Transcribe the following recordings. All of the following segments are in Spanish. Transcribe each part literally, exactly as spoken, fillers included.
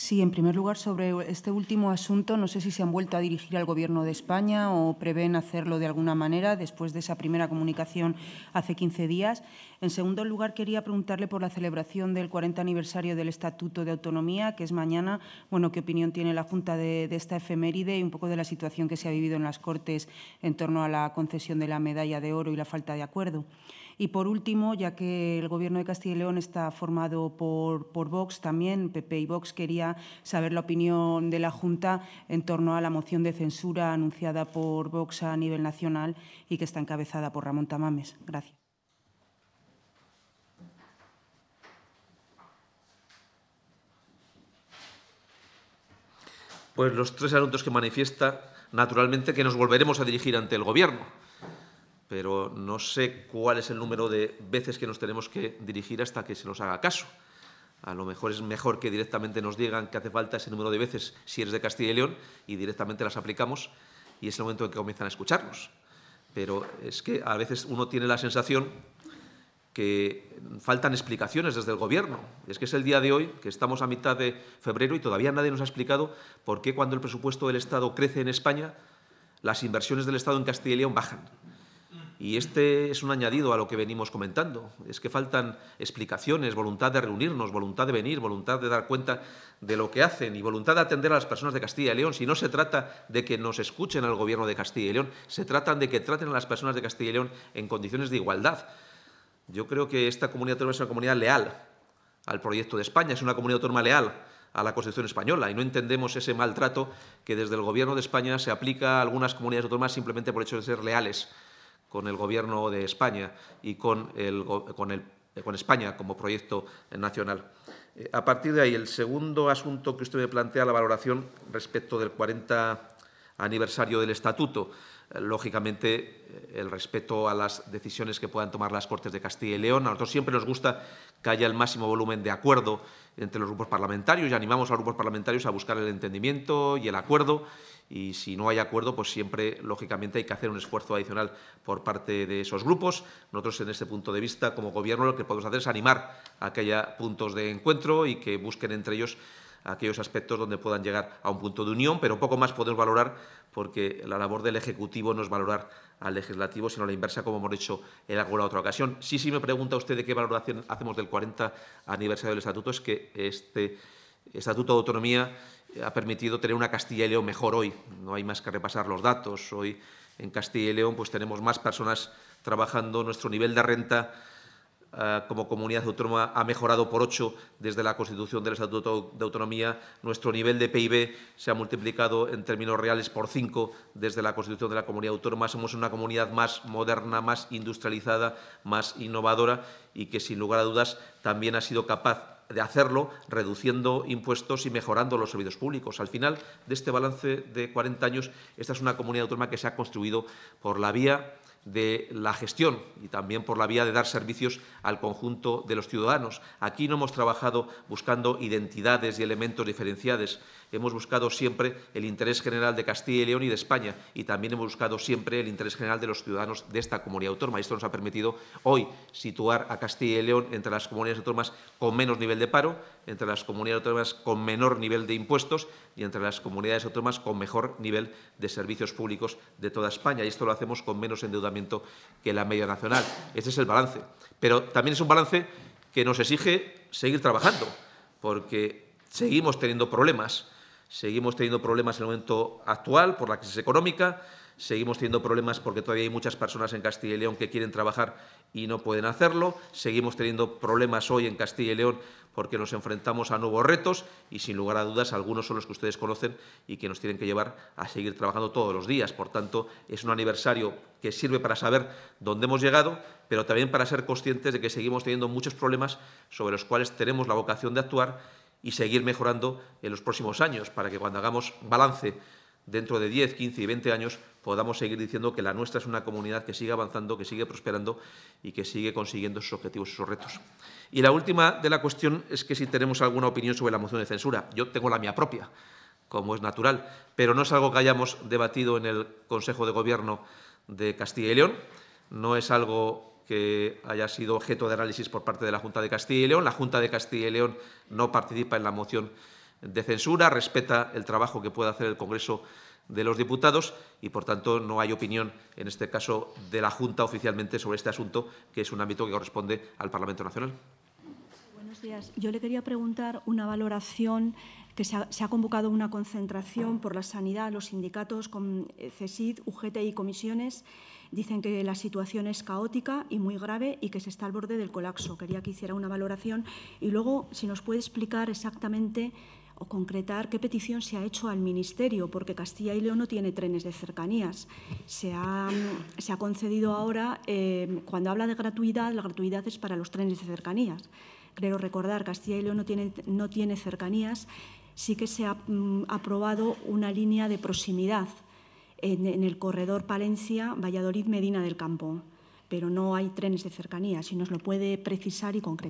Sí, en primer lugar, sobre este último asunto, no sé si se han vuelto a dirigir al Gobierno de España o prevén hacerlo de alguna manera después de esa primera comunicación hace quince días. En segundo lugar, quería preguntarle por la celebración del cuarenta aniversario del Estatuto de Autonomía, que es mañana. Bueno, ¿qué opinión tiene la Junta de, de esta efeméride y un poco de la situación que se ha vivido en las Cortes en torno a la concesión de la medalla de oro y la falta de acuerdo? Y, por último, ya que el Gobierno de Castilla y León está formado por, por Vox también, P P y Vox, quería saber la opinión de la Junta en torno a la moción de censura anunciada por Vox a nivel nacional y que está encabezada por Ramón Tamames. Gracias. Pues los tres asuntos que manifiesta, naturalmente que nos volveremos a dirigir ante el Gobierno, pero no sé cuál es el número de veces que nos tenemos que dirigir hasta que se nos haga caso. A lo mejor es mejor que directamente nos digan que hace falta ese número de veces si eres de Castilla y León y directamente las aplicamos y es el momento en que comienzan a escucharnos. Pero es que a veces uno tiene la sensación que faltan explicaciones desde el Gobierno. Es que es el día de hoy, que estamos a mitad de febrero y todavía nadie nos ha explicado por qué cuando el presupuesto del Estado crece en España, las inversiones del Estado en Castilla y León bajan. Y este es un añadido a lo que venimos comentando. Es que faltan explicaciones, voluntad de reunirnos, voluntad de venir, voluntad de dar cuenta de lo que hacen y voluntad de atender a las personas de Castilla y León. Si no se trata de que nos escuchen al Gobierno de Castilla y León, se trata de que traten a las personas de Castilla y León en condiciones de igualdad. Yo creo que esta comunidad autónoma es una comunidad leal al proyecto de España, es una comunidad autónoma leal a la Constitución española y no entendemos ese maltrato que desde el Gobierno de España se aplica a algunas comunidades autónomas simplemente por el hecho de ser leales con el Gobierno de España y con, el, con, el, con España como proyecto nacional. Eh, a partir de ahí, el segundo asunto que usted me plantea, la valoración respecto del cuarenta aniversario del Estatuto. Eh, lógicamente, el respeto a las decisiones que puedan tomar las Cortes de Castilla y León. A nosotros siempre nos gusta que haya el máximo volumen de acuerdo entre los grupos parlamentarios y animamos a los grupos parlamentarios a buscar el entendimiento y el acuerdo. Y si no hay acuerdo, pues siempre, lógicamente, hay que hacer un esfuerzo adicional por parte de esos grupos. Nosotros, en este punto de vista, como Gobierno, lo que podemos hacer es animar a que haya puntos de encuentro y que busquen entre ellos aquellos aspectos donde puedan llegar a un punto de unión, pero poco más podemos valorar porque la labor del Ejecutivo no es valorar al Legislativo, sino la inversa, como hemos dicho en alguna otra ocasión. Sí, sí me pregunta usted de qué valoración hacemos del cuarenta aniversario del Estatuto, es que este Estatuto de Autonomía ha permitido tener una Castilla y León mejor hoy. No hay más que repasar los datos. Hoy en Castilla y León pues tenemos más personas trabajando. Nuestro nivel de renta eh, como comunidad autónoma ha mejorado por ocho desde la constitución del Estatuto de Autonomía. Nuestro nivel de P I B se ha multiplicado en términos reales por cinco desde la constitución de la comunidad autónoma. Somos una comunidad más moderna, más industrializada, más innovadora y que, sin lugar a dudas, también ha sido capaz de hacerlo reduciendo impuestos y mejorando los servicios públicos. Al final de este balance de cuarenta años, esta es una comunidad autónoma que se ha construido por la vía de la gestión y también por la vía de dar servicios al conjunto de los ciudadanos. Aquí no hemos trabajado buscando identidades y elementos diferenciados. Hemos buscado siempre el interés general de Castilla y León y de España y también hemos buscado siempre el interés general de los ciudadanos de esta comunidad autónoma. Y esto nos ha permitido hoy situar a Castilla y León entre las comunidades autónomas con menos nivel de paro, entre las comunidades autónomas con menor nivel de impuestos y entre las comunidades autónomas con mejor nivel de servicios públicos de toda España. Y esto lo hacemos con menos endeudamiento que la media nacional. Este es el balance. Pero también es un balance que nos exige seguir trabajando, porque seguimos teniendo problemas. Seguimos teniendo problemas en el momento actual por la crisis económica, seguimos teniendo problemas porque todavía hay muchas personas en Castilla y León que quieren trabajar y no pueden hacerlo, seguimos teniendo problemas hoy en Castilla y León porque nos enfrentamos a nuevos retos y, sin lugar a dudas, algunos son los que ustedes conocen y que nos tienen que llevar a seguir trabajando todos los días. Por tanto, es un aniversario que sirve para saber dónde hemos llegado, pero también para ser conscientes de que seguimos teniendo muchos problemas sobre los cuales tenemos la vocación de actuar y seguir mejorando en los próximos años, para que cuando hagamos balance dentro de diez, quince y veinte años podamos seguir diciendo que la nuestra es una comunidad que sigue avanzando, que sigue prosperando y que sigue consiguiendo sus objetivos y sus retos. Y la última de la cuestión es que si tenemos alguna opinión sobre la moción de censura. Yo tengo la mía propia, como es natural, pero no es algo que hayamos debatido en el Consejo de Gobierno de Castilla y León, no es algo que haya sido objeto de análisis por parte de la Junta de Castilla y León. La Junta de Castilla y León no participa en la moción de censura, respeta el trabajo que pueda hacer el Congreso de los Diputados y, por tanto, no hay opinión, en este caso, de la Junta oficialmente sobre este asunto, que es un ámbito que corresponde al Parlamento Nacional. Buenos días. Yo le quería preguntar una valoración que se ha, se ha convocado una concentración por la sanidad, los sindicatos, con CESID, U G T y comisiones. Dicen que la situación es caótica y muy grave y que se está al borde del colapso. Quería que hiciera una valoración y luego, si nos puede explicar exactamente o concretar qué petición se ha hecho al Ministerio, porque Castilla y León no tiene trenes de cercanías. Se ha, se ha concedido ahora, eh, cuando habla de gratuidad, la gratuidad es para los trenes de cercanías. Creo recordar, Castilla y León no tiene, no tiene cercanías, sí que se ha mm, aprobado una línea de proximidad en, en el corredor Palencia-Valladolid-Medina del Campo, pero no hay trenes de cercanías. Si nos lo puede precisar y concretar.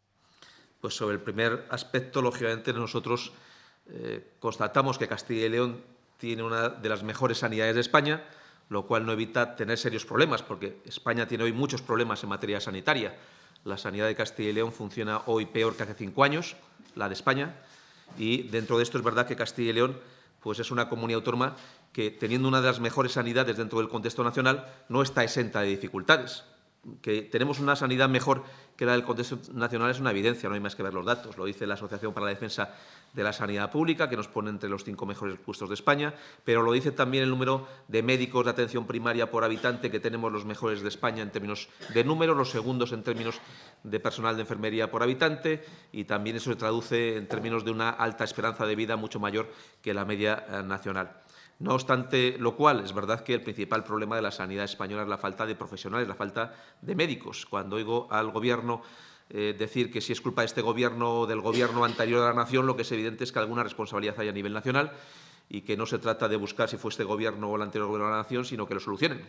Pues sobre el primer aspecto, lógicamente, nosotros eh, constatamos que Castilla y León tiene una de las mejores sanidades de España, lo cual no evita tener serios problemas, porque España tiene hoy muchos problemas en materia sanitaria. La sanidad de Castilla y León funciona hoy peor que hace cinco años, la de España, y dentro de esto es verdad que Castilla y León pues es una comunidad autónoma que, teniendo una de las mejores sanidades dentro del contexto nacional, no está exenta de dificultades. Que tenemos una sanidad mejor que la del contexto nacional es una evidencia, no hay más que ver los datos. Lo dice la Asociación para la Defensa de la Sanidad Pública, que nos pone entre los cinco mejores puestos de España, pero lo dice también el número de médicos de atención primaria por habitante, que tenemos los mejores de España en términos de números, los segundos en términos de personal de enfermería por habitante, y también eso se traduce en términos de una alta esperanza de vida mucho mayor que la media eh, nacional. No obstante lo cual, es verdad que el principal problema de la sanidad española es la falta de profesionales, la falta de médicos. Cuando oigo al Gobierno eh, decir que si es culpa de este Gobierno o del Gobierno anterior a la nación, lo que es evidente es que alguna responsabilidad hay a nivel nacional y que no se trata de buscar si fue este Gobierno o el anterior Gobierno de la nación, sino que lo solucionen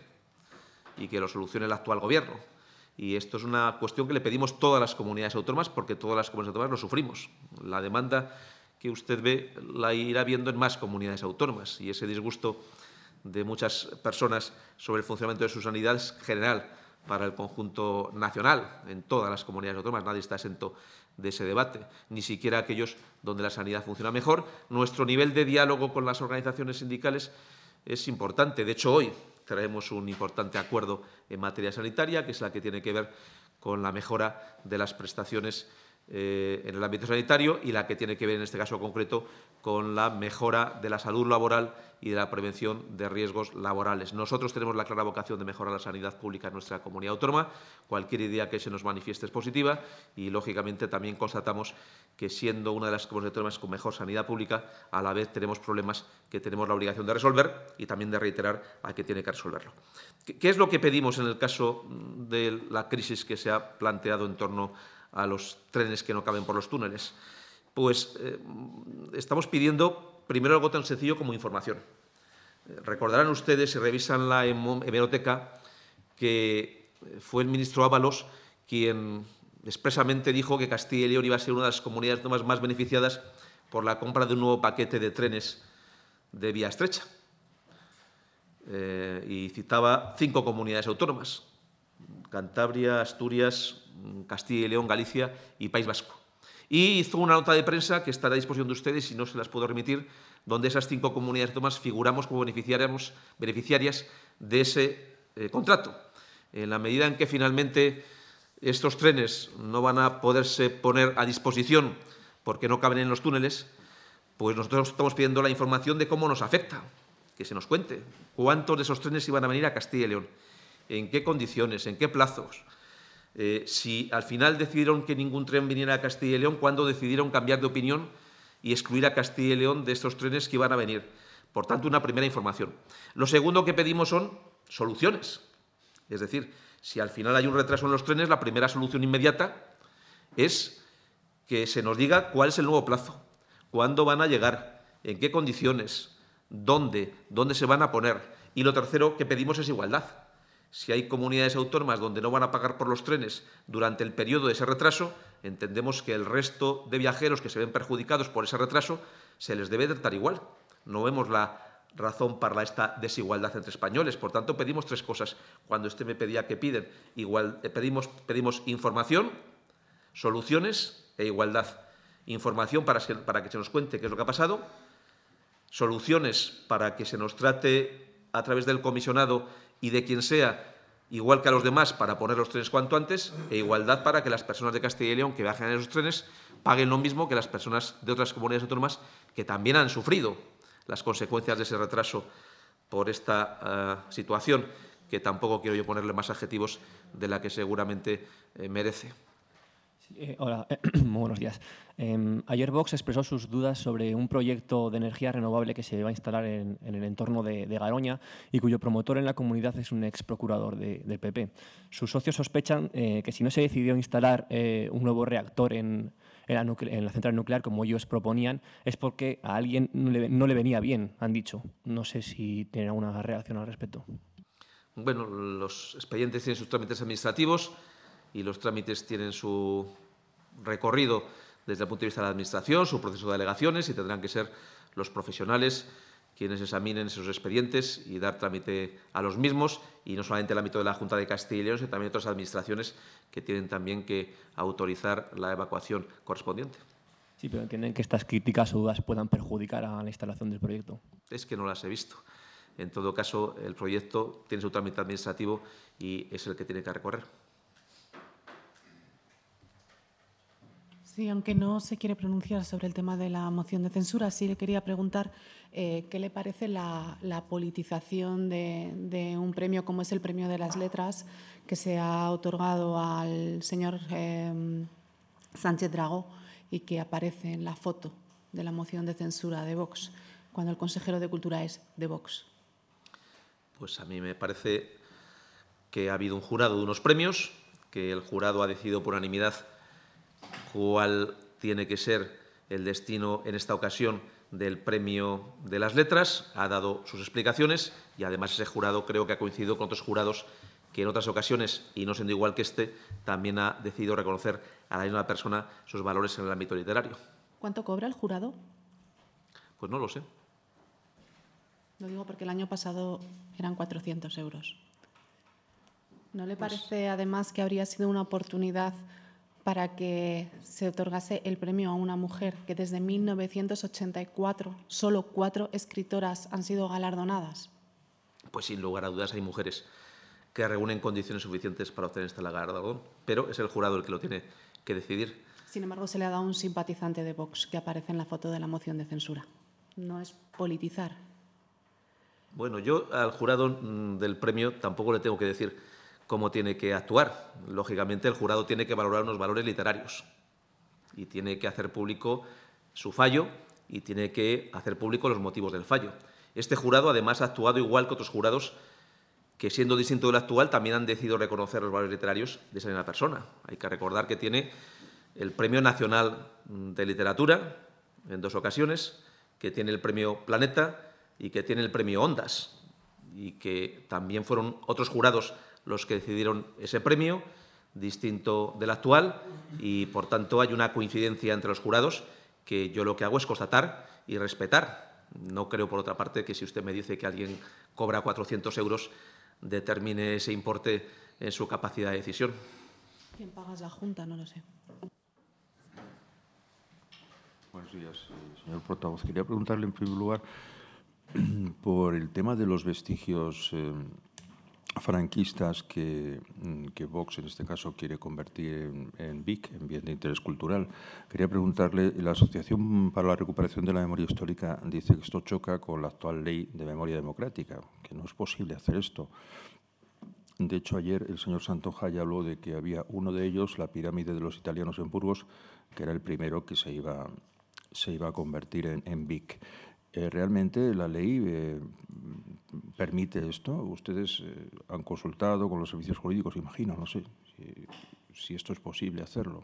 y que lo solucione el actual Gobierno. Y esto es una cuestión que le pedimos todas las comunidades autónomas, porque todas las comunidades autónomas lo sufrimos. La demanda que usted ve la irá viendo en más comunidades autónomas, y ese disgusto de muchas personas sobre el funcionamiento de su sanidad es general para el conjunto nacional, en todas las comunidades autónomas. Nadie está exento de ese debate, ni siquiera aquellos donde la sanidad funciona mejor. Nuestro nivel de diálogo con las organizaciones sindicales es importante. De hecho, hoy traemos un importante acuerdo en materia sanitaria, que es la que tiene que ver con la mejora de las prestaciones Eh, en el ámbito sanitario, y la que tiene que ver, en este caso concreto, con la mejora de la salud laboral y de la prevención de riesgos laborales. Nosotros tenemos la clara vocación de mejorar la sanidad pública en nuestra comunidad autónoma. Cualquier idea que se nos manifieste es positiva y, lógicamente, también constatamos que, siendo una de las comunidades autónomas con mejor sanidad pública, a la vez tenemos problemas que tenemos la obligación de resolver y también de reiterar a que tiene que resolverlo. ¿Qué es lo que pedimos en el caso de la crisis que se ha planteado en torno a los trenes que no caben por los túneles? Pues eh, estamos pidiendo primero algo tan sencillo como información. Eh, recordarán ustedes, si revisan la hemeroteca, que fue el ministro Ábalos quien expresamente dijo que Castilla y León iba a ser una de las comunidades autónomas más beneficiadas por la compra de un nuevo paquete de trenes de vía estrecha. Eh, y citaba cinco comunidades autónomas: Cantabria, Asturias, Castilla y León, Galicia y País Vasco. Y hizo una nota de prensa que estará a disposición de ustedes, y no se las puedo remitir, donde esas cinco comunidades autónomas figuramos como beneficiarias de ese eh, contrato. En la medida en que finalmente estos trenes no van a poderse poner a disposición porque no caben en los túneles, pues nosotros estamos pidiendo la información de cómo nos afecta, que se nos cuente cuántos de esos trenes iban a venir a Castilla y León, en qué condiciones, en qué plazos. Eh, si al final decidieron que ningún tren viniera a Castilla y León, ¿cuándo decidieron cambiar de opinión y excluir a Castilla y León de estos trenes que iban a venir? Por tanto, una primera información. Lo segundo que pedimos son soluciones. Es decir, si al final hay un retraso en los trenes, la primera solución inmediata es que se nos diga cuál es el nuevo plazo, cuándo van a llegar, en qué condiciones, dónde, dónde se van a poner. Y lo tercero que pedimos es igualdad. Si hay comunidades autónomas donde no van a pagar por los trenes durante el periodo de ese retraso, entendemos que el resto de viajeros que se ven perjudicados por ese retraso se les debe tratar igual. No vemos la razón para esta desigualdad entre españoles. Por tanto, pedimos tres cosas. Cuando usted me pedía que piden, igual, pedimos, pedimos información, soluciones e igualdad. información para, para que se nos cuente qué es lo que ha pasado, soluciones para que se nos trate a través del comisionado y de quien sea, igual que a los demás, para poner los trenes cuanto antes, e igualdad para que las personas de Castilla y León que viajen en esos trenes paguen lo mismo que las personas de otras comunidades autónomas que también han sufrido las consecuencias de ese retraso por esta uh, situación, que tampoco quiero yo ponerle más adjetivos de la que seguramente eh, merece. Eh, hola, muy buenos días. Eh, ayer Vox expresó sus dudas sobre un proyecto de energía renovable que se va a instalar en, en el entorno de, de Garoña y cuyo promotor en la comunidad es un ex procurador de, del P P. Sus socios sospechan eh, que si no se decidió instalar eh, un nuevo reactor en, en, la en la central nuclear, como ellos proponían, es porque a alguien no le, no le venía bien, han dicho. No sé si tienen alguna reacción al respecto. Bueno, los expedientes tienen sus trámites administrativos y los trámites tienen su recorrido desde el punto de vista de la Administración, su proceso de alegaciones, y tendrán que ser los profesionales quienes examinen esos expedientes y dar trámite a los mismos, y no solamente en el ámbito de la Junta de Castilla y León, sino también otras administraciones que tienen también que autorizar la evacuación correspondiente. Sí, pero entienden que estas críticas o dudas puedan perjudicar a la instalación del proyecto. Es que no las he visto. En todo caso, el proyecto tiene su trámite administrativo y es el que tiene que recorrer. Sí, aunque no se quiere pronunciar sobre el tema de la moción de censura, sí le quería preguntar eh, qué le parece la, la politización de, de un premio como es el Premio de las Letras que se ha otorgado al señor eh, Sánchez Dragó y que aparece en la foto de la moción de censura de Vox, cuando el consejero de Cultura es de Vox. Pues a mí me parece que ha habido un jurado de unos premios, que el jurado ha decidido por unanimidad cuál tiene que ser el destino en esta ocasión del Premio de las Letras, ha dado sus explicaciones y además ese jurado creo que ha coincidido con otros jurados que en otras ocasiones, y no siendo igual que este, también ha decidido reconocer a la misma persona sus valores en el ámbito literario. ¿Cuánto cobra el jurado? Pues no lo sé. Lo digo porque el año pasado eran cuatrocientos euros. ¿No le Pues, parece, además, que habría sido una oportunidad para que se otorgase el premio a una mujer que desde mil novecientos ochenta y cuatro solo cuatro escritoras han sido galardonadas? Pues sin lugar a dudas hay mujeres que reúnen condiciones suficientes para obtener este galardón, pero es el jurado el que lo tiene que decidir. Sin embargo, se le ha dado a un simpatizante de Vox que aparece en la foto de la moción de censura. ¿No es politizar? Bueno, yo al jurado del premio tampoco le tengo que decir cómo tiene que actuar. Lógicamente, el jurado tiene que valorar unos valores literarios y tiene que hacer público su fallo y tiene que hacer público los motivos del fallo. Este jurado, además, ha actuado igual que otros jurados que, siendo distinto del actual, también han decidido reconocer los valores literarios de esa misma persona. Hay que recordar que tiene el Premio Nacional de Literatura en dos ocasiones, que tiene el Premio Planeta y que tiene el Premio Ondas, y que también fueron otros jurados los que decidieron ese premio, distinto del actual, y por tanto hay una coincidencia entre los jurados que yo lo que hago es constatar y respetar. No creo, por otra parte, que si usted me dice que alguien cobra cuatrocientos euros, determine ese importe en su capacidad de decisión. ¿Quién paga es la Junta? No lo sé. Buenos días, señor portavoz. Quería preguntarle, en primer lugar, por el tema de los vestigios eh, franquistas que, que Vox, en este caso, quiere convertir en, en B I C, en Bien de Interés Cultural. Quería preguntarle, la Asociación para la Recuperación de la Memoria Histórica dice que esto choca con la actual Ley de Memoria Democrática, que no es posible hacer esto. De hecho, ayer el señor Santoja ya habló de que había uno de ellos, la pirámide de los italianos en Burgos, que era el primero que se iba, se iba a convertir en, en B I C. Eh, ¿Realmente la ley eh, permite esto? Ustedes eh, han consultado con los servicios jurídicos, imagino, no sé, si, si esto es posible hacerlo.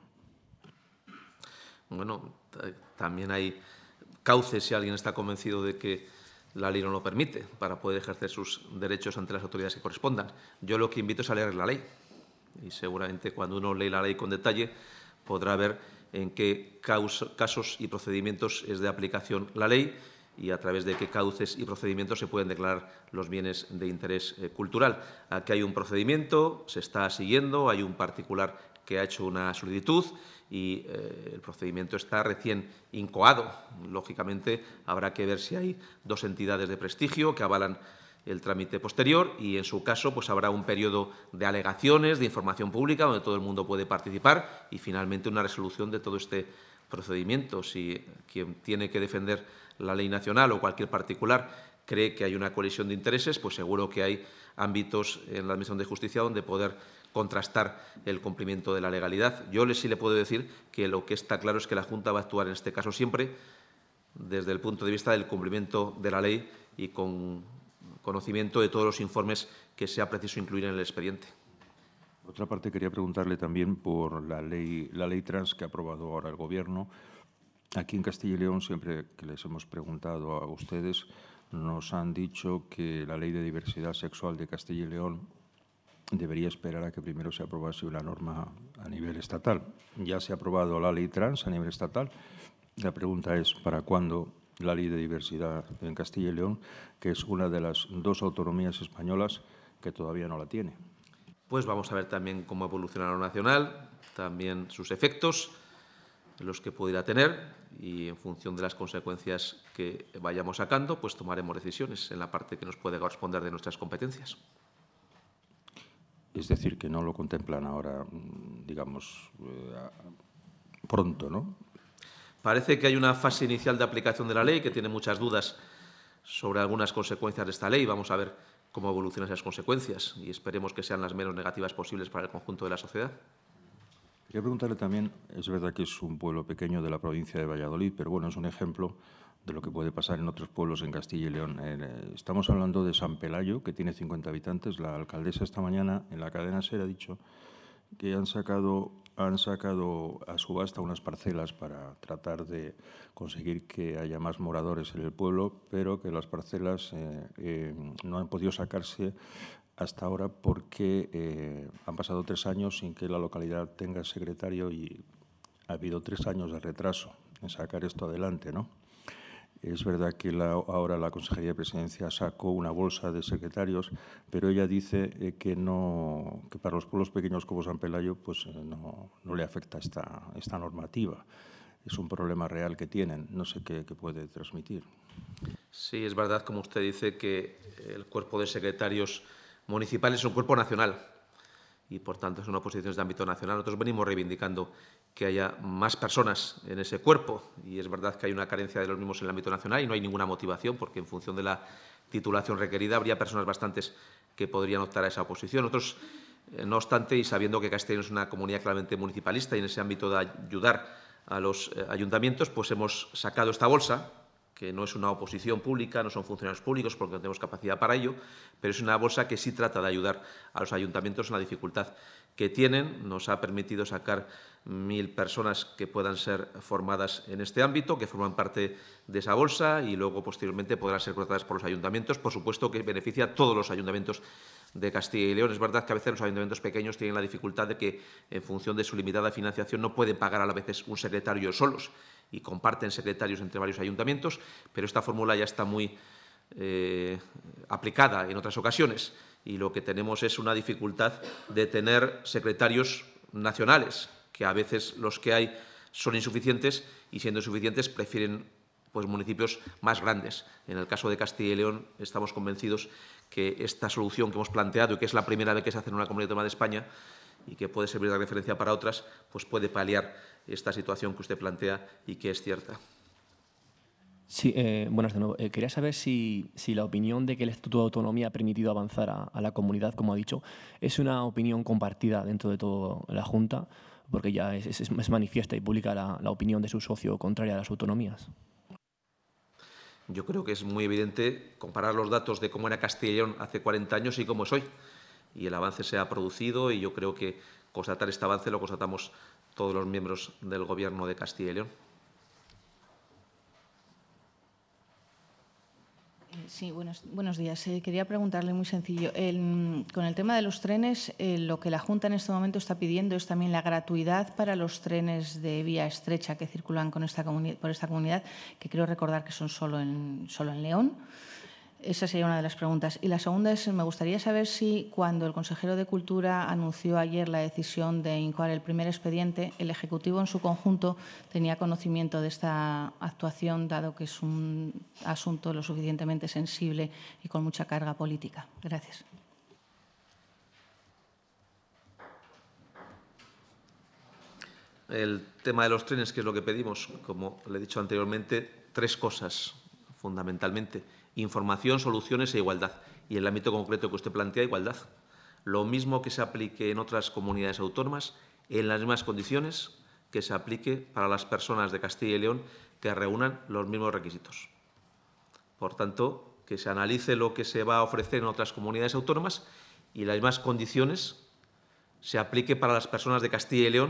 Bueno, también hay cauces si alguien está convencido de que la ley no lo permite para poder ejercer sus derechos ante las autoridades que correspondan. Yo lo que invito es a leer la ley y seguramente cuando uno lee la ley con detalle podrá ver en qué casos y procedimientos es de aplicación la ley y a través de qué cauces y procedimientos se pueden declarar los bienes de interés eh, cultural. Aquí hay un procedimiento, se está siguiendo, hay un particular que ha hecho una solicitud y eh, el procedimiento está recién incoado. Lógicamente, habrá que ver si hay dos entidades de prestigio que avalan el trámite posterior y, en su caso, pues habrá un periodo de alegaciones, de información pública, donde todo el mundo puede participar y, finalmente, una resolución de todo este procedimiento. Si quien tiene que defender la ley nacional o cualquier particular cree que hay una colisión de intereses, pues seguro que hay ámbitos en la Administración de Justicia donde poder contrastar el cumplimiento de la legalidad. Yo sí le puedo decir que lo que está claro es que la Junta va a actuar en este caso siempre desde el punto de vista del cumplimiento de la ley y con conocimiento de todos los informes que sea preciso incluir en el expediente. Por otra parte, quería preguntarle también por la ley, la ley trans que ha aprobado ahora el Gobierno. Aquí en Castilla y León, siempre que les hemos preguntado a ustedes, nos han dicho que la Ley de Diversidad Sexual de Castilla y León debería esperar a que primero se aprobase una norma a nivel estatal. Ya se ha aprobado la ley trans a nivel estatal. La pregunta es, ¿para cuándo la Ley de Diversidad en Castilla y León, que es una de las dos autonomías españolas que todavía no la tiene? Pues vamos a ver también cómo evoluciona lo nacional, también sus efectos, los que pudiera tener, y en función de las consecuencias que vayamos sacando, pues tomaremos decisiones en la parte que nos puede corresponder de nuestras competencias. Es decir, que no lo contemplan ahora, digamos, eh, pronto, ¿no? Parece que hay una fase inicial de aplicación de la ley que tiene muchas dudas sobre algunas consecuencias de esta ley. Vamos a ver cómo evolucionan esas consecuencias y esperemos que sean las menos negativas posibles para el conjunto de la sociedad. Quería preguntarle también, es verdad que es un pueblo pequeño de la provincia de Valladolid, pero bueno, es un ejemplo de lo que puede pasar en otros pueblos en Castilla y León. Eh, estamos hablando de San Pelayo, que tiene cincuenta habitantes. La alcaldesa esta mañana en la cadena SER ha dicho que han sacado, han sacado a subasta unas parcelas para tratar de conseguir que haya más moradores en el pueblo, pero que las parcelas eh, eh, no han podido sacarse hasta ahora porque eh, han pasado tres años sin que la localidad tenga secretario y ha habido tres años de retraso en sacar esto adelante, ¿no? Es verdad que la, ahora la Consejería de Presidencia sacó una bolsa de secretarios, pero ella dice eh, que, no, que para los pueblos pequeños como San Pelayo pues, eh, no, no le afecta esta, esta normativa. Es un problema real que tienen. No sé qué, qué puede transmitir. Sí, es verdad, como usted dice, que el cuerpo de secretarios municipales es un cuerpo nacional y, por tanto, son oposiciones de ámbito nacional. Nosotros venimos reivindicando que haya más personas en ese cuerpo y es verdad que hay una carencia de los mismos en el ámbito nacional y no hay ninguna motivación porque, en función de la titulación requerida, habría personas bastantes que podrían optar a esa oposición. Nosotros, eh, no obstante, y sabiendo que Castilla y León es una comunidad claramente municipalista y en ese ámbito de ayudar a los eh, ayuntamientos, pues hemos sacado esta bolsa, que no es una oposición pública, no son funcionarios públicos porque no tenemos capacidad para ello, pero es una bolsa que sí trata de ayudar a los ayuntamientos en la dificultad que tienen. Nos ha permitido sacar mil personas que puedan ser formadas en este ámbito, que forman parte de esa bolsa y luego, posteriormente, podrán ser contratadas por los ayuntamientos. Por supuesto que beneficia a todos los ayuntamientos de Castilla y León. Es verdad que a veces los ayuntamientos pequeños tienen la dificultad de que, en función de su limitada financiación, no pueden pagar a la vez un secretario solos y comparten secretarios entre varios ayuntamientos, pero esta fórmula ya está muy eh, aplicada en otras ocasiones y lo que tenemos es una dificultad de tener secretarios nacionales, que a veces los que hay son insuficientes y, siendo insuficientes, prefieren pues, municipios más grandes. En el caso de Castilla y León, estamos convencidos que esta solución que hemos planteado y que es la primera vez que se hace en una comunidad autónoma de España y que puede servir de referencia para otras, pues puede paliar esta situación que usted plantea y que es cierta. Sí, eh, buenas de nuevo. Eh, quería saber si, si la opinión de que el Estatuto de Autonomía ha permitido avanzar a, a la comunidad, como ha dicho, es una opinión compartida dentro de toda la Junta, porque ya es, es, es manifiesta y pública la, la opinión de su socio contraria a las autonomías. Yo creo que es muy evidente comparar los datos de cómo era Castilla y León hace cuarenta años y cómo es hoy. Y el avance se ha producido y yo creo que constatar este avance lo constatamos todos los miembros del Gobierno de Castilla y León. Sí, buenos, buenos días. Eh, quería preguntarle muy sencillo. El, con el tema de los trenes, eh, lo que la Junta en este momento está pidiendo es también la gratuidad para los trenes de vía estrecha que circulan con esta por esta comunidad, que creo recordar que son solo en, solo en León. Esa sería una de las preguntas. Y la segunda es, me gustaría saber si cuando el consejero de Cultura anunció ayer la decisión de incoar el primer expediente, el Ejecutivo en su conjunto tenía conocimiento de esta actuación, dado que es un asunto lo suficientemente sensible y con mucha carga política. Gracias. El tema de los trenes, que es lo que pedimos, como le he dicho anteriormente, tres cosas fundamentalmente: información, soluciones e igualdad. Y en el ámbito concreto que usted plantea, igualdad. Lo mismo que se aplique en otras comunidades autónomas, en las mismas condiciones que se aplique para las personas de Castilla y León que reúnan los mismos requisitos. Por tanto, que se analice lo que se va a ofrecer en otras comunidades autónomas y las mismas condiciones se aplique para las personas de Castilla y León.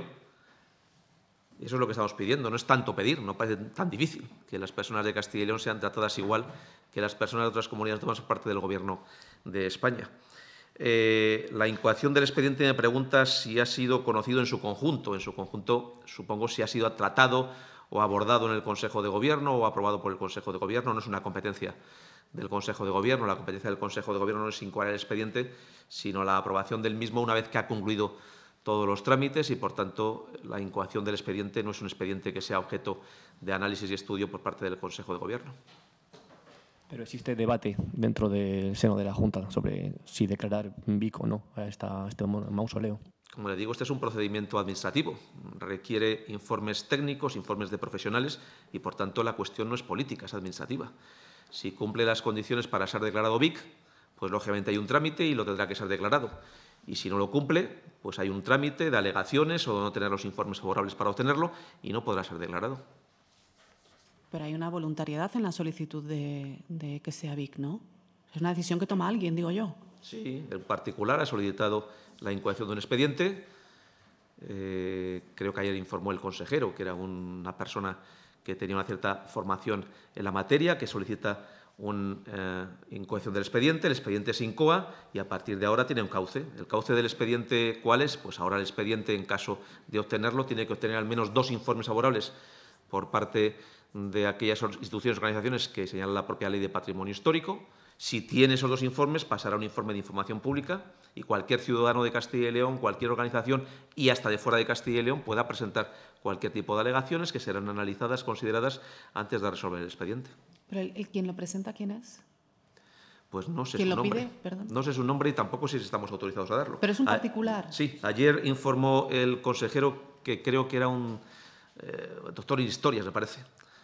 Eso es lo que estamos pidiendo. No es tanto pedir, no parece tan difícil que las personas de Castilla y León sean tratadas igual que las personas de otras comunidades autónomas por parte del Gobierno de España. Eh, la incoación del expediente me pregunta si ha sido conocido en su conjunto. En su conjunto, supongo, si ha sido tratado o abordado en el Consejo de Gobierno o aprobado por el Consejo de Gobierno. No es una competencia del Consejo de Gobierno. La competencia del Consejo de Gobierno no es incoar el expediente, sino la aprobación del mismo una vez que ha concluido todos los trámites y, por tanto, la incoación del expediente no es un expediente que sea objeto de análisis y estudio por parte del Consejo de Gobierno. Pero existe debate dentro del seno de la Junta sobre si declarar V I C o no a esta, este mausoleo. Como le digo, este es un procedimiento administrativo. Requiere informes técnicos, informes de profesionales y, por tanto, la cuestión no es política, es administrativa. Si cumple las condiciones para ser declarado V I C, pues, lógicamente, hay un trámite y lo tendrá que ser declarado. Y si no lo cumple, pues hay un trámite de alegaciones o de no tener los informes favorables para obtenerlo y no podrá ser declarado. Pero hay una voluntariedad en la solicitud de, de que sea V I C, ¿no? Es una decisión que toma alguien, digo yo. Sí, el particular ha solicitado la incoación de un expediente. Eh, creo que ayer informó el consejero, que era una persona que tenía una cierta formación en la materia, que solicita una eh, incoación del expediente. El expediente se incoa y a partir de ahora tiene un cauce. ¿El cauce del expediente cuál es? Pues ahora el expediente, en caso de obtenerlo, tiene que obtener al menos dos informes favorables por parte de aquellas instituciones o organizaciones que señala la propia Ley de Patrimonio Histórico. Si tiene esos dos informes, pasará a un informe de información pública y cualquier ciudadano de Castilla y León, cualquier organización y hasta de fuera de Castilla y León pueda presentar cualquier tipo de alegaciones que serán analizadas, consideradas antes de resolver el expediente. ¿Pero el, el quien lo presenta quién es? Pues no sé ¿Quién su lo nombre. pide? Perdón. No sé su nombre y tampoco sé si estamos autorizados a darlo. ¿Pero es un A- particular? Sí, ayer informó el consejero que creo que era un eh, doctor en historias, me parece.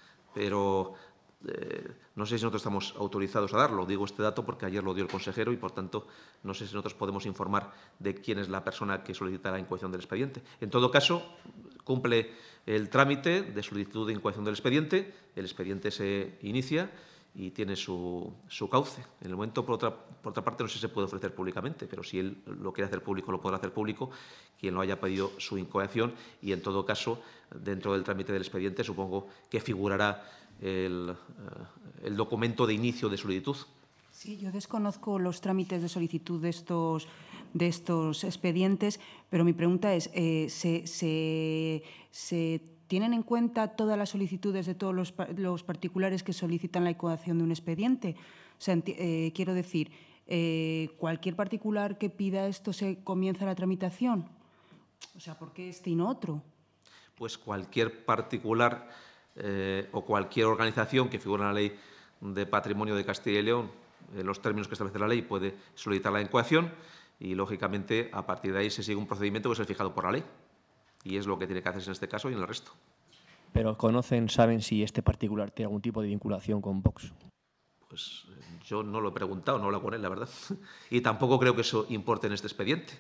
Pero eh, no sé si nosotros estamos autorizados a darlo. Digo este dato porque ayer lo dio el consejero y, por tanto, no sé si nosotros podemos informar de quién es la persona que solicita la incoación del expediente. En todo caso, cumple el trámite de solicitud de incoación del expediente, el expediente se inicia y tiene su, su cauce. En el momento, por otra, por otra parte, no sé si se puede ofrecer públicamente, pero si él lo quiere hacer público, lo podrá hacer público quien lo haya pedido su incoación y, en todo caso, dentro del trámite del expediente, supongo que figurará el, eh, el documento de inicio de solicitud. Sí, yo desconozco los trámites de solicitud de estos, de estos expedientes, pero mi pregunta es, eh, ¿se, se, ¿se tienen en cuenta todas las solicitudes de todos los, los particulares que solicitan la incoación de un expediente? O sea, eh, quiero decir, eh, ¿cualquier particular que pida esto se comienza la tramitación? O sea, ¿por qué este y no otro? Pues cualquier particular eh, o cualquier organización que figura en la Ley de Patrimonio de Castilla y León, en los términos que establece la ley, puede solicitar la incoación y, lógicamente, a partir de ahí se sigue un procedimiento que es el fijado por la ley. Y es lo que tiene que hacerse en este caso y en el resto. Pero conocen, saben si este particular tiene algún tipo de vinculación con Vox. Pues eh, yo no lo he preguntado, no he hablado con él, la verdad. Y tampoco creo que eso importe en este expediente.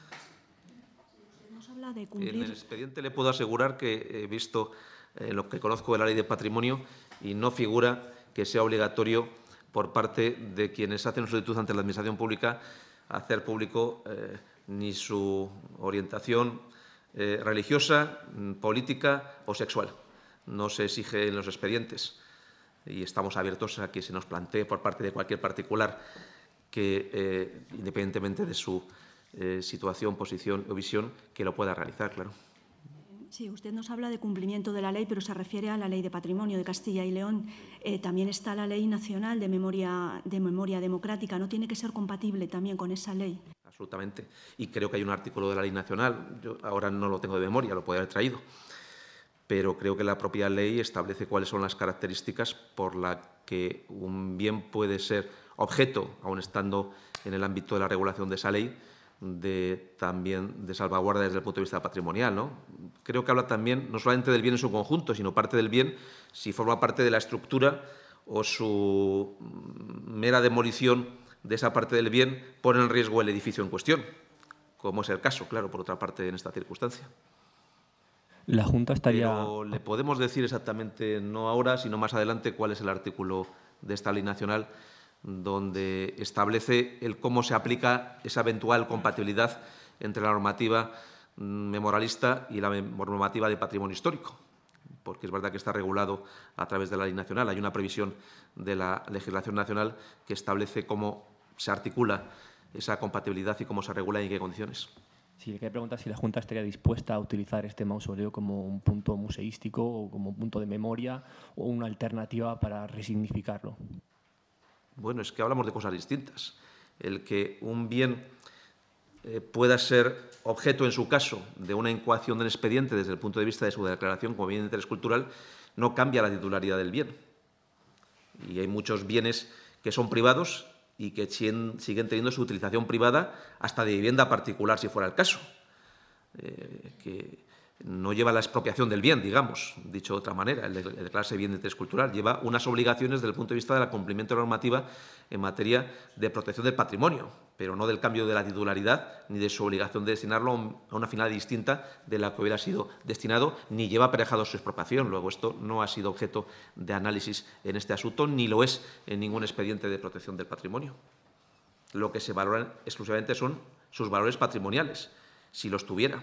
Nos habla de En cumplir. el expediente le puedo asegurar que he visto eh, lo que conozco de la Ley de Patrimonio y no figura que sea obligatorio por parte de quienes hacen solicitud ante la Administración Pública hacer público eh, ni su orientación eh, religiosa, política o sexual. No se exige en los expedientes y estamos abiertos a que se nos plantee por parte de cualquier particular que, eh, independientemente de su eh, situación, posición o visión, que lo pueda realizar, claro. Sí, usted nos habla de cumplimiento de la ley, pero se refiere a la Ley de Patrimonio de Castilla y León. Eh, también está la Ley Nacional de memoria, de memoria Democrática. ¿No tiene que ser compatible también con esa ley? Absolutamente. Y creo que hay un artículo de la Ley Nacional, yo ahora no lo tengo de memoria, lo podría haber traído, pero creo que la propia ley establece cuáles son las características por las que un bien puede ser objeto, aun estando en el ámbito de la regulación de esa ley, de, también de salvaguarda desde el punto de vista patrimonial, ¿no? Creo que habla también no solamente del bien en su conjunto, sino parte del bien si forma parte de la estructura o su mera demolición de esa parte del bien pone en riesgo el edificio en cuestión, como es el caso, claro, por otra parte, en esta circunstancia. La Junta estaría... Pero le podemos decir exactamente, no ahora, sino más adelante, cuál es el artículo de esta ley nacional donde establece el cómo se aplica esa eventual compatibilidad entre la normativa memorialista y la normativa de patrimonio histórico, porque es verdad que está regulado a través de la ley nacional. Hay una previsión de la legislación nacional que establece cómo se articula esa compatibilidad y cómo se regula y en qué condiciones. Sí, le quería preguntar si la Junta estaría dispuesta a utilizar este mausoleo como un punto museístico o como un punto de memoria o una alternativa para resignificarlo. Bueno, es que hablamos de cosas distintas. El que un bien eh, pueda ser objeto, en su caso, de una incoación del expediente desde el punto de vista de su declaración como bien de interés cultural, no cambia la titularidad del bien. Y hay muchos bienes que son privados y que siguen teniendo su utilización privada hasta de vivienda particular, si fuera el caso, eh, que no lleva la expropiación del bien, digamos, dicho de otra manera, el declararse bien de interés cultural, lleva unas obligaciones desde el punto de vista del cumplimiento de la normativa en materia de protección del patrimonio, pero no del cambio de la titularidad ni de su obligación de destinarlo a una finalidad distinta de la que hubiera sido destinado, ni lleva aparejado su expropiación. Luego, esto no ha sido objeto de análisis en este asunto, ni lo es en ningún expediente de protección del patrimonio. Lo que se valoran exclusivamente son sus valores patrimoniales, si los tuviera.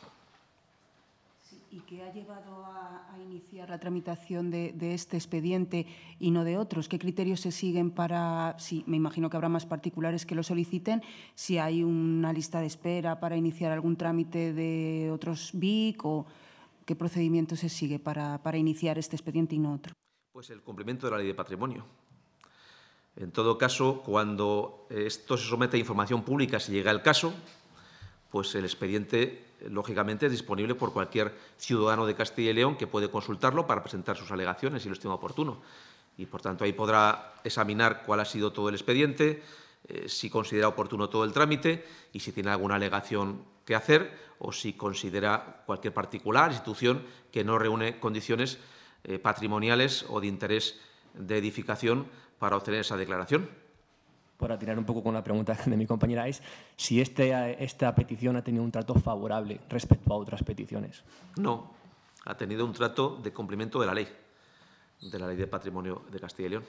¿Y qué ha llevado a, a iniciar la tramitación de, de este expediente y no de otros? ¿Qué criterios se siguen para, sí, me imagino que habrá más particulares que lo soliciten, si hay una lista de espera para iniciar algún trámite de otros B I C o qué procedimiento se sigue para, para iniciar este expediente y no otro? Pues el cumplimiento de la Ley de Patrimonio. En todo caso, cuando esto se somete a información pública, si llega el caso, pues el expediente, lógicamente, es disponible por cualquier ciudadano de Castilla y León que puede consultarlo para presentar sus alegaciones si lo estima oportuno. Y, por tanto, ahí podrá examinar cuál ha sido todo el expediente, eh, si considera oportuno todo el trámite y si tiene alguna alegación que hacer o si considera cualquier particular institución que no reúne condiciones eh, patrimoniales o de interés de edificación para obtener esa declaración. Para tirar un poco con la pregunta de mi compañera, es si este, esta petición ha tenido un trato favorable respecto a otras peticiones. No, ha tenido un trato de cumplimiento de la ley, de la Ley de Patrimonio de Castilla y León.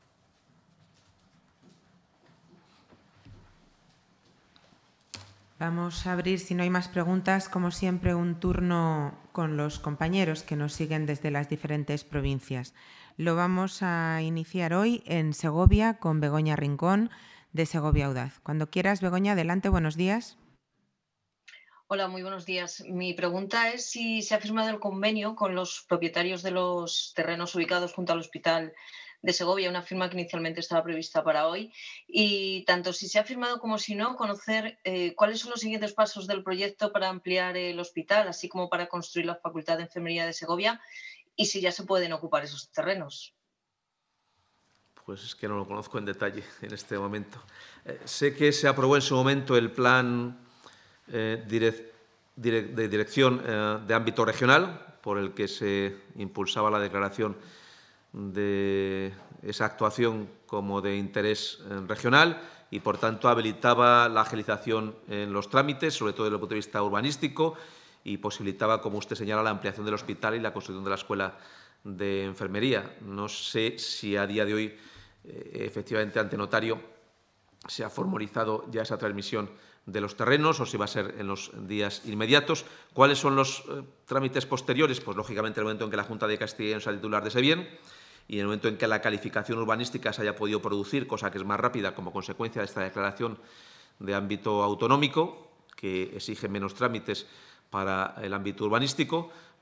Vamos a abrir, si no hay más preguntas, como siempre, un turno con los compañeros que nos siguen desde las diferentes provincias. Lo vamos a iniciar hoy en Segovia con Begoña Rincón, de Segovia Audaz. Cuando quieras, Begoña, adelante, buenos días. Hola, muy buenos días. Mi pregunta es si se ha firmado el convenio con los propietarios de los terrenos ubicados junto al Hospital de Segovia, una firma que inicialmente estaba prevista para hoy, y tanto si se ha firmado como si no, conocer eh, cuáles son los siguientes pasos del proyecto para ampliar el hospital, así como para construir la Facultad de Enfermería de Segovia, y si ya se pueden ocupar esos terrenos. Pues es que no lo conozco en detalle en este momento. Eh, sé que se aprobó en su momento el plan eh, direc direc de dirección eh, de ámbito regional, por el que se impulsaba la declaración de esa actuación como de interés eh, regional y, por tanto, habilitaba la agilización en los trámites, sobre todo desde el punto de vista urbanístico, y posibilitaba, como usted señala, la ampliación del hospital y la construcción de la escuela de enfermería. No sé si a día de hoy, eh, efectivamente, ante notario se ha formalizado ya esa transmisión de los terrenos o si va a ser en los días inmediatos. ¿Cuáles son los eh, trámites posteriores? Pues, lógicamente, el momento en que la Junta de Castilla y León sea titular de ese bien y en el momento en que la calificación urbanística se haya podido producir, cosa que es más rápida como consecuencia de esta declaración de ámbito autonómico, que exige menos trámites para el ámbito urbanístico,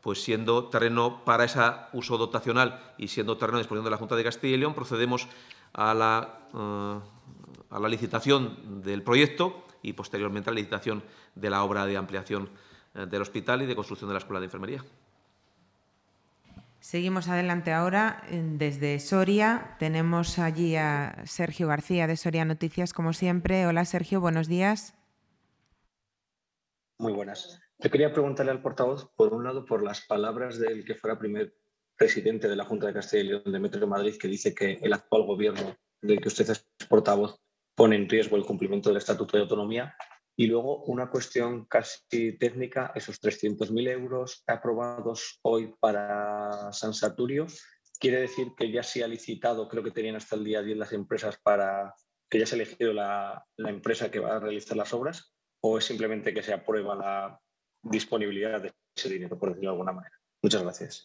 pues siendo terreno para ese uso dotacional y siendo terreno de disposición de la Junta de Castilla y León, procedemos a la, uh, a la licitación del proyecto y posteriormente a la licitación de la obra de ampliación uh, del hospital y de construcción de la Escuela de Enfermería. Seguimos adelante ahora. Desde Soria tenemos allí a Sergio García de Soria Noticias, como siempre. Hola, Sergio, buenos días. Muy buenas. Yo quería preguntarle al portavoz, por un lado, por las palabras del que fuera primer presidente de la Junta de Castilla y León de Metro de Madrid, que dice que el actual gobierno del que usted es portavoz pone en riesgo el cumplimiento del Estatuto de Autonomía. Y luego una cuestión casi técnica, esos trescientos mil euros aprobados hoy para San Saturio, ¿quiere decir que ya se ha licitado, creo que tenían hasta el día diez las empresas para que ya se ha elegido la, la empresa que va a realizar las obras? ¿O es simplemente que se aprueba la disponibilidad de ese dinero, por decirlo de alguna manera? Muchas gracias.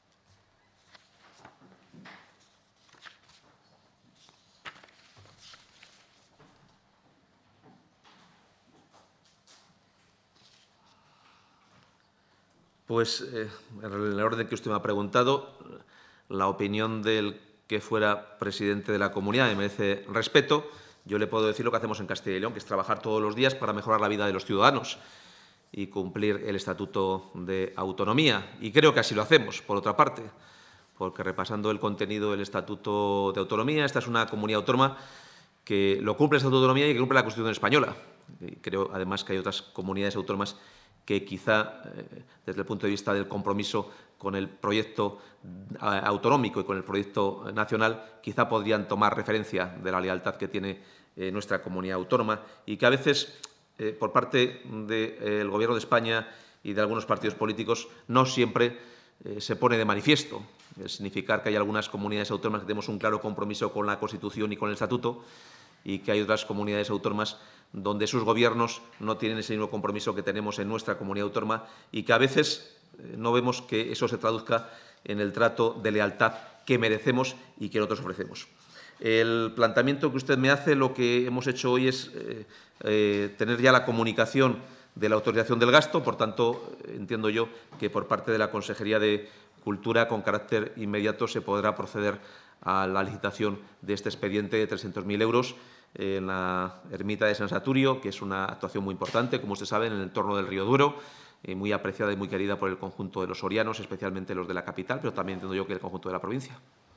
Pues eh, en el orden que usted me ha preguntado, la opinión del que fuera presidente de la comunidad me merece respeto. Yo le puedo decir lo que hacemos en Castilla y León, que es trabajar todos los días para mejorar la vida de los ciudadanos y cumplir el Estatuto de Autonomía. Y creo que así lo hacemos, por otra parte, porque repasando el contenido del Estatuto de Autonomía, esta es una comunidad autónoma que lo cumple el Estatuto de Autonomía y que cumple la Constitución española. Y creo, además, que hay otras comunidades autónomas que quizá, eh, desde el punto de vista del compromiso con el proyecto autonómico y con el proyecto nacional, quizá podrían tomar referencia de la lealtad que tiene eh, nuestra comunidad autónoma y que a veces, eh, por parte del eh, Gobierno de España y de algunos partidos políticos, no siempre eh, se pone de manifiesto. El significar que hay algunas comunidades autónomas que tenemos un claro compromiso con la Constitución y con el Estatuto y que hay otras comunidades autónomas donde sus gobiernos no tienen ese mismo compromiso que tenemos en nuestra comunidad autónoma y que a veces eh, no vemos que eso se traduzca en el trato de lealtad que merecemos y que nosotros ofrecemos. El planteamiento que usted me hace, lo que hemos hecho hoy es eh, eh, tener ya la comunicación de la autorización del gasto, por tanto, entiendo yo que por parte de la Consejería de Cultura, con carácter inmediato, se podrá proceder a la licitación de este expediente de trescientos mil euros en la ermita de San Saturio, que es una actuación muy importante, como usted sabe, en el entorno del Río Duero, eh, muy apreciada y muy querida por el conjunto de los sorianos, especialmente los de la capital, pero también entiendo yo que el conjunto de la provincia.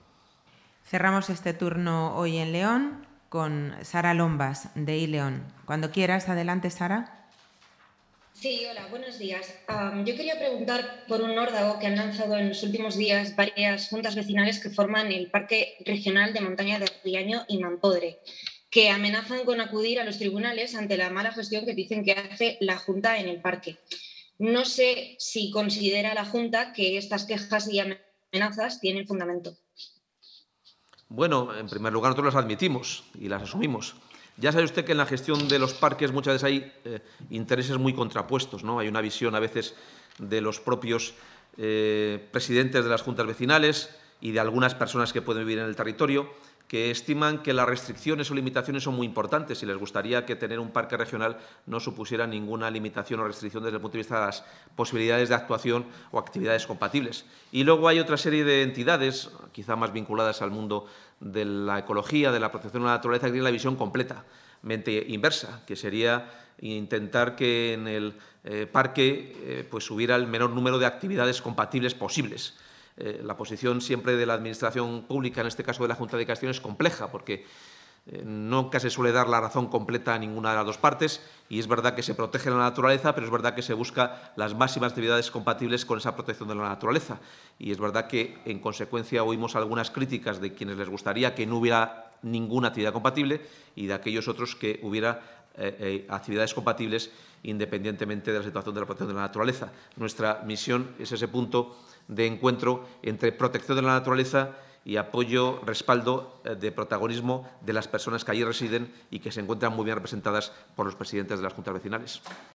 Cerramos este turno hoy en León con Sara Lombas, de iLeón. Cuando quieras, adelante, Sara. Sí, hola, buenos días. Um, yo quería preguntar por un órdago que han lanzado en los últimos días varias juntas vecinales que forman el Parque Regional de Montaña de Riaño y Mampodre, que amenazan con acudir a los tribunales ante la mala gestión que dicen que hace la Junta en el parque. No sé si considera la Junta que estas quejas y amenazas tienen fundamento. Bueno, en primer lugar, nosotros las admitimos y las asumimos. Ya sabe usted que en la gestión de los parques muchas veces hay eh, intereses muy contrapuestos, ¿no? Hay una visión a veces de los propios eh, presidentes de las juntas vecinales y de algunas personas que pueden vivir en el territorio que estiman que las restricciones o limitaciones son muy importantes y les gustaría que tener un parque regional no supusiera ninguna limitación o restricción desde el punto de vista de las posibilidades de actuación o actividades compatibles. Y luego hay otra serie de entidades, quizá más vinculadas al mundo de la ecología, de la protección de la naturaleza, que tienen la visión completamente inversa, que sería intentar que en el eh, parque eh, pues hubiera el menor número de actividades compatibles posibles. Eh, la posición siempre de la Administración pública, en este caso de la Junta de Castilla y León, es compleja porque eh, nunca se suele dar la razón completa a ninguna de las dos partes y es verdad que se protege la naturaleza, pero es verdad que se busca las máximas actividades compatibles con esa protección de la naturaleza. Y es verdad que, en consecuencia, oímos algunas críticas de quienes les gustaría que no hubiera ninguna actividad compatible y de aquellos otros que hubiera eh, eh, actividades compatibles independientemente de la situación de la protección de la naturaleza. Nuestra misión es ese punto de encuentro entre protección de la naturaleza y apoyo, respaldo de protagonismo de las personas que allí residen y que se encuentran muy bien representadas por los presidentes de las juntas vecinales.